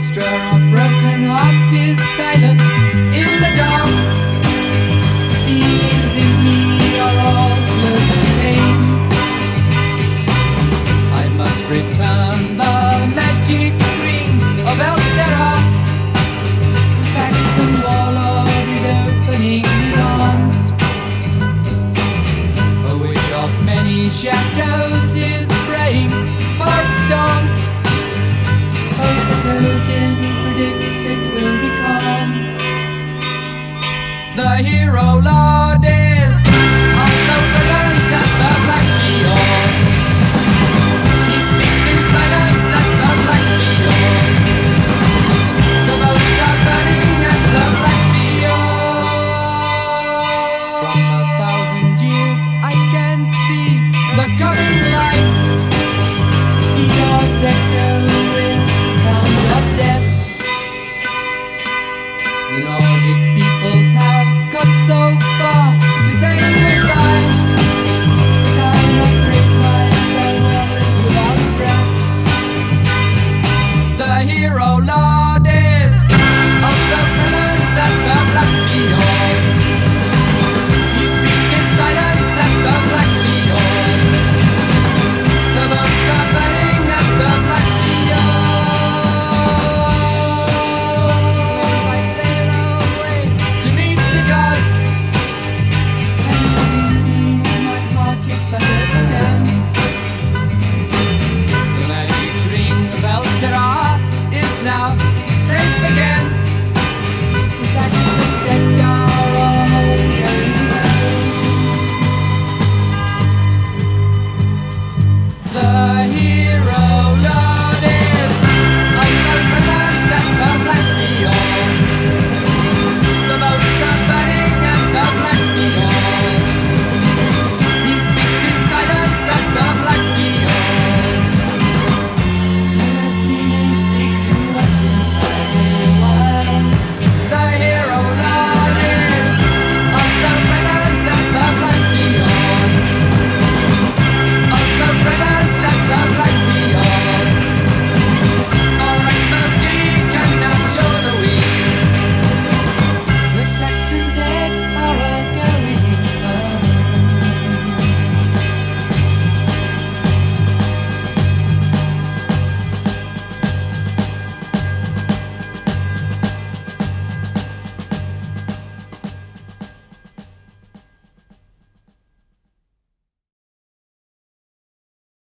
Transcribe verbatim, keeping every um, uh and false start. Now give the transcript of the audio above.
orchestra of broken hearts is silent in the dark. Feelings in me are all close to pain. I must return the magic ring of Eltera. The Saxon warlord is opening his arms. A witch of many shadows is praying for a storm. Odin predicts it will become. The hero lord is also present at the Black Field. He speaks in silence at the Black Field. The boats are burning at the Black Field. From a thousand years I can see the coming